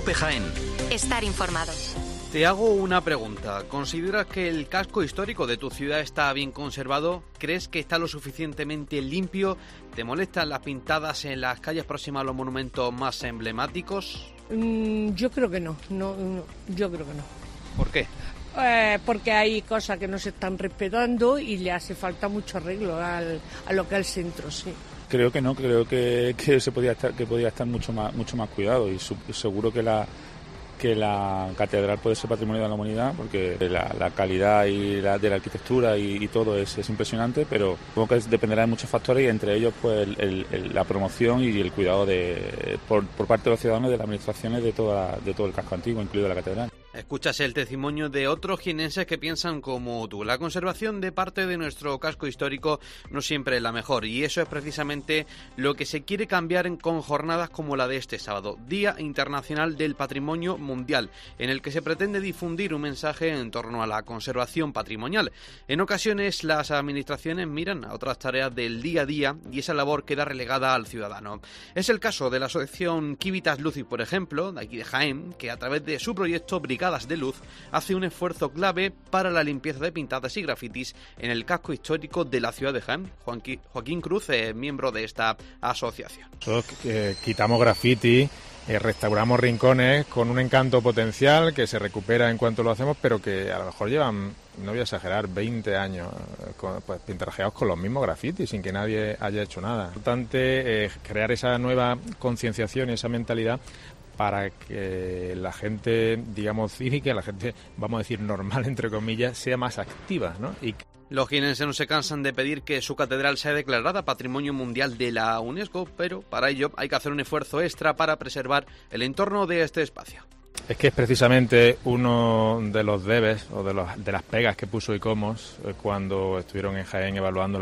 COPE Jaén. Estar informado. Te hago una pregunta. ¿Consideras que el casco histórico de tu ciudad está bien conservado? ¿Crees que está lo suficientemente limpio? ¿Te molestan las pintadas en las calles próximas a los monumentos más emblemáticos? Yo creo que no. Yo creo que no. ¿Por qué? Porque hay cosas que no se están respetando y le hace falta mucho arreglo a lo que es el centro, sí. Creo que no, creo que podía estar mucho más cuidado y seguro que la catedral puede ser patrimonio de la humanidad porque la calidad y de la arquitectura y todo es impresionante, pero supongo que dependerá de muchos factores y entre ellos pues la promoción y el cuidado por parte de los ciudadanos y de las administraciones de todo el casco antiguo, incluido la catedral. Escuchas el testimonio de otros jienenses que piensan como tú. La conservación de parte de nuestro casco histórico no siempre es la mejor y eso es precisamente lo que se quiere cambiar con jornadas como la de este sábado, Día Internacional del Patrimonio Mundial, en el que se pretende difundir un mensaje en torno a la conservación patrimonial. En ocasiones las administraciones miran a otras tareas del día a día y esa labor queda relegada al ciudadano. Es el caso de la asociación Civitas Lucis, por ejemplo, de aquí de Jaén, que a través de su proyecto Brigadas de Luz hace un esfuerzo clave para la limpieza de pintadas y grafitis en el casco histórico de la ciudad de Jaén. Joaquín Cruz es miembro de esta asociación. Nosotros quitamos grafiti, restauramos rincones con un encanto potencial que se recupera en cuanto lo hacemos, pero que a lo mejor llevan, no voy a exagerar, 20 años pues pintarrajeados con los mismos grafitis sin que nadie haya hecho nada. Es importante crear esa nueva concienciación y esa mentalidad para que la gente, digamos, cívica, la gente, vamos a decir, normal, entre comillas, sea más activa, ¿no? Los jienenses no se cansan de pedir que su catedral sea declarada Patrimonio Mundial de la UNESCO, pero para ello hay que hacer un esfuerzo extra para preservar el entorno de este espacio. Es que es precisamente uno de los debes o de las pegas que puso ICOMOS cuando estuvieron en Jaén evaluando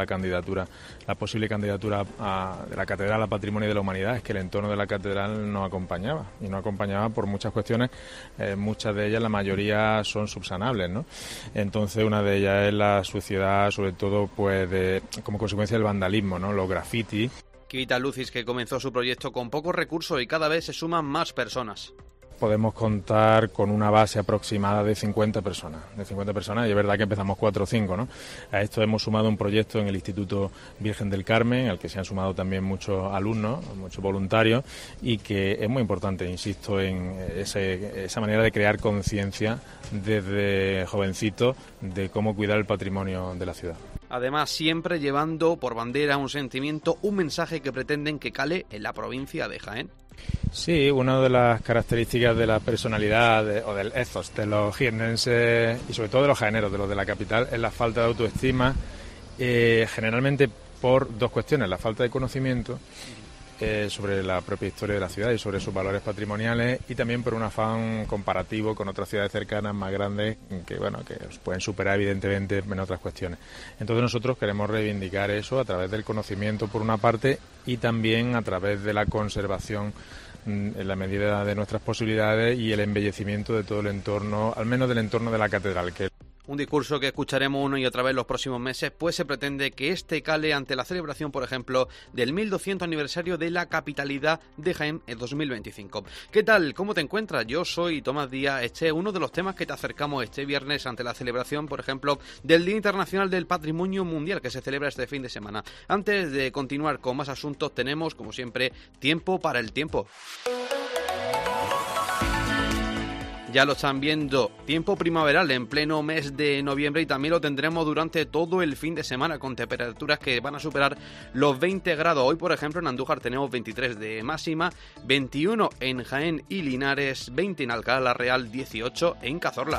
la posible candidatura de la catedral a Patrimonio de la Humanidad, es que el entorno de la catedral no acompañaba, y no acompañaba por muchas cuestiones, muchas de ellas, la mayoría son subsanables, ¿no? Entonces una de ellas es la suciedad, sobre todo pues como consecuencia del vandalismo, ¿no? Los grafitis. Civitas Lucis, que comenzó su proyecto con pocos recursos y cada vez se suman más personas. Podemos contar con una base aproximada de 50 personas, y es verdad que empezamos 4 o 5, ¿no? A esto hemos sumado un proyecto en el Instituto Virgen del Carmen, al que se han sumado también muchos alumnos, muchos voluntarios, y que es muy importante, insisto, en esa manera de crear conciencia desde jovencito de cómo cuidar el patrimonio de la ciudad. Además, siempre llevando por bandera un sentimiento, un mensaje que pretenden que cale en la provincia de Jaén. Sí, una de las características de la personalidad o del ethos de los jiennenses y sobre todo de los jaeneros, de los de la capital, es la falta de autoestima, generalmente por dos cuestiones: la falta de conocimiento sobre la propia historia de la ciudad y sobre sus valores patrimoniales, y también por un afán comparativo con otras ciudades cercanas más grandes que os pueden superar evidentemente en otras cuestiones. Entonces nosotros queremos reivindicar eso a través del conocimiento por una parte y también a través de la conservación en la medida de nuestras posibilidades y el embellecimiento de todo el entorno, al menos del entorno de la catedral, que un discurso que escucharemos una y otra vez los próximos meses, pues se pretende que este cale ante la celebración, por ejemplo, del 1200 aniversario de la capitalidad de Jaén en 2025. ¿Qué tal? ¿Cómo te encuentras? Yo soy Tomás Díaz. Este es uno de los temas que te acercamos este viernes ante la celebración, por ejemplo, del Día Internacional del Patrimonio Mundial, que se celebra este fin de semana. Antes de continuar con más asuntos, tenemos, como siempre, tiempo para el tiempo. Ya lo están viendo, tiempo primaveral en pleno mes de noviembre, y también lo tendremos durante todo el fin de semana con temperaturas que van a superar los 20 grados. Hoy, por ejemplo, en Andújar tenemos 23 de máxima, 21 en Jaén y Linares, 20 en Alcalá la Real, 18 en Cazorla.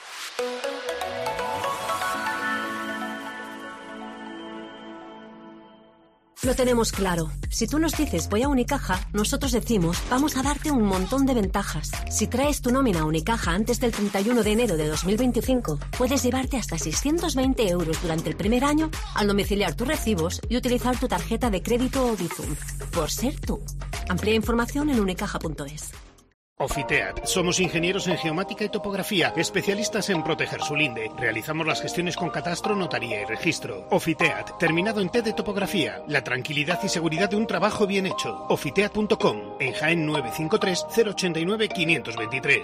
Lo tenemos claro. Si tú nos dices voy a Unicaja, nosotros decimos vamos a darte un montón de ventajas. Si traes tu nómina a Unicaja antes del 31 de enero de 2025, puedes llevarte hasta 620 euros durante el primer año al domiciliar tus recibos y utilizar tu tarjeta de crédito o Bizum. Por ser tú. Amplía información en unicaja.es. Ofiteat. Somos ingenieros en geomática y topografía, especialistas en proteger su linde. Realizamos las gestiones con catastro, notaría y registro. Ofiteat, terminado en T de topografía. La tranquilidad y seguridad de un trabajo bien hecho. Ofiteat.com, en Jaén 953 089 523.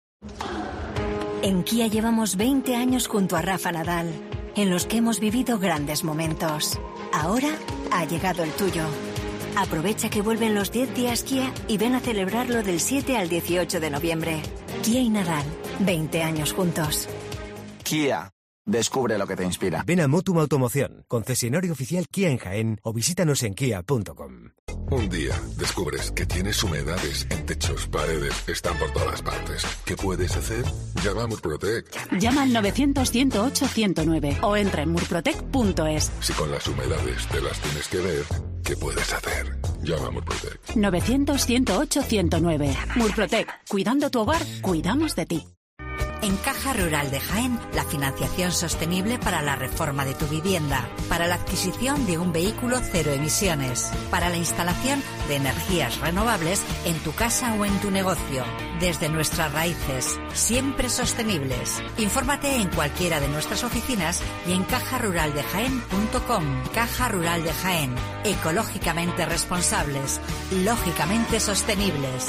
En Kia llevamos 20 años junto a Rafa Nadal, en los que hemos vivido grandes momentos. Ahora ha llegado el tuyo. Aprovecha que vuelven los 10 días Kia y ven a celebrarlo del 7 al 18 de noviembre. Kia y Nadal, 20 años juntos. Kia, descubre lo que te inspira. Ven a Motum Automoción, concesionario oficial Kia en Jaén, o visítanos en kia.com. Un día descubres que tienes humedades en techos, paredes, están por todas partes. ¿Qué puedes hacer? Llama a Murprotec. Llama al 900-108-109 o entra en murprotec.es. Si con las humedades te las tienes que ver, ¿qué puedes hacer? Llama a Murprotec. 900-108-109. Murprotec. Cuidando tu hogar, cuidamos de ti. En Caja Rural de Jaén, la financiación sostenible para la reforma de tu vivienda, para la adquisición de un vehículo cero emisiones, para la instalación de energías renovables en tu casa o en tu negocio, desde nuestras raíces, siempre sostenibles. Infórmate en cualquiera de nuestras oficinas y en cajaruraldejaén.com. Caja Rural de Jaén, ecológicamente responsables, lógicamente sostenibles.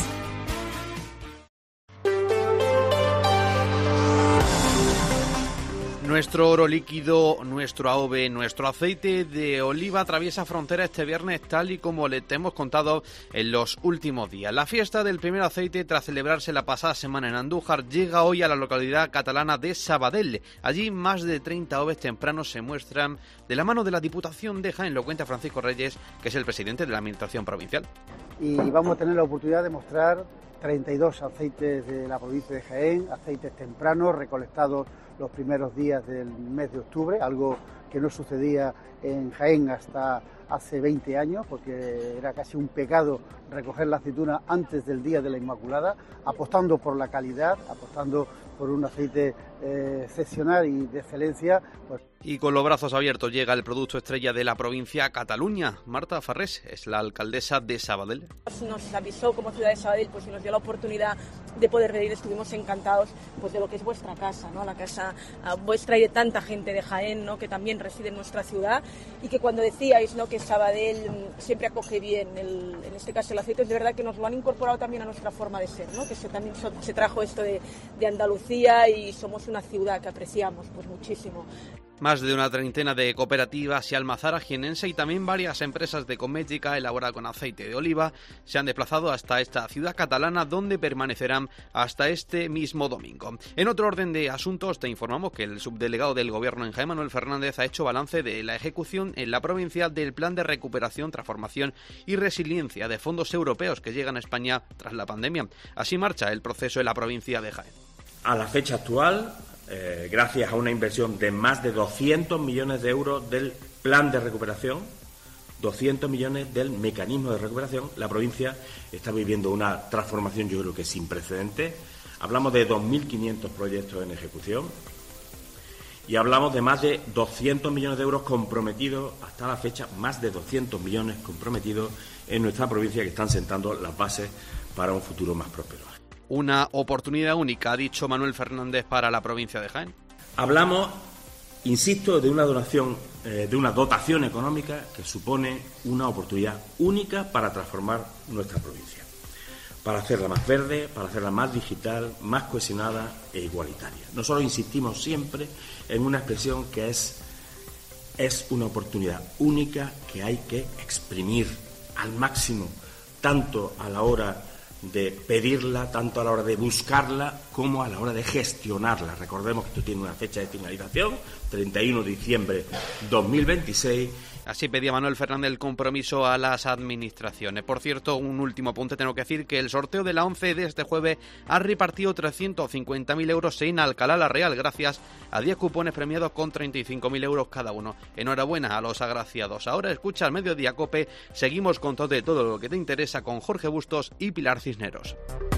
Nuestro oro líquido, nuestro AOVE, nuestro aceite de oliva atraviesa frontera este viernes, tal y como le hemos contado en los últimos días. La fiesta del primer aceite, tras celebrarse la pasada semana en Andújar, llega hoy a la localidad catalana de Sabadell. Allí más de 30 oves tempranos se muestran de la mano de la Diputación de Jaén. Lo cuenta Francisco Reyes, que es el presidente de la Administración Provincial. Y vamos a tener la oportunidad de mostrar 32 aceites de la provincia de Jaén, aceites tempranos recolectados los primeros días del mes de octubre, algo que no sucedía en Jaén hasta hace 20 años, porque era casi un pecado recoger la aceituna antes del Día de la Inmaculada, apostando por la calidad, apostando por un aceite excepcional y de excelencia. Pues. Y con los brazos abiertos llega el producto estrella de la provincia, Cataluña. Marta Farrés es la alcaldesa de Sabadell. Nos avisó como ciudad de Sabadell, pues, y nos dio la oportunidad de poder venir. Estuvimos encantados, pues, de lo que es vuestra casa, ¿no? La casa vuestra y de tanta gente de Jaén, ¿no? Que también reside en nuestra ciudad, y que cuando decíais, ¿no?, que Sabadell siempre acoge bien en este caso el aceite, es de verdad que nos lo han incorporado también a nuestra forma de ser, ¿no? Que también se trajo esto de Andalucía, y somos una ciudad que apreciamos pues muchísimo. Más de una treintena de cooperativas y almazara jienense y también varias empresas de cosmética elaborada con aceite de oliva se han desplazado hasta esta ciudad catalana, donde permanecerán hasta este mismo domingo. En otro orden de asuntos, te informamos que el subdelegado del Gobierno en Jaén, Manuel Fernández, ha hecho balance de la ejecución en la provincia del Plan de Recuperación, Transformación y Resiliencia de fondos europeos que llegan a España tras la pandemia. Así marcha el proceso en la provincia de Jaén. A la fecha actual, gracias a una inversión de más de 200 millones de euros del plan de recuperación, 200 millones del mecanismo de recuperación, la provincia está viviendo una transformación, yo creo que sin precedentes. Hablamos de 2.500 proyectos en ejecución y hablamos de más de 200 millones de euros comprometidos hasta la fecha, más de 200 millones comprometidos en nuestra provincia, que están sentando las bases para un futuro más próspero. Una oportunidad única, ha dicho Manuel Fernández, para la provincia de Jaén. Hablamos, insisto, de una dotación económica que supone una oportunidad única para transformar nuestra provincia, para hacerla más verde, para hacerla más digital, más cohesionada e igualitaria. Nosotros insistimos siempre en una expresión que es una oportunidad única que hay que exprimir al máximo, tanto a la hora de pedirla, tanto a la hora de buscarla como a la hora de gestionarla. Recordemos que esto tiene una fecha de finalización, 31 de diciembre 2026. Así pedía Manuel Fernández el compromiso a las administraciones. Por cierto, un último apunte, tengo que decir que el sorteo de la 11 de este jueves ha repartido 350.000 euros en Alcalá la Real, gracias a 10 cupones premiados con 35.000 euros cada uno. Enhorabuena a los agraciados. Ahora escucha al Mediodía COPE. Seguimos con todo lo que te interesa con Jorge Bustos y Pilar Cisneros.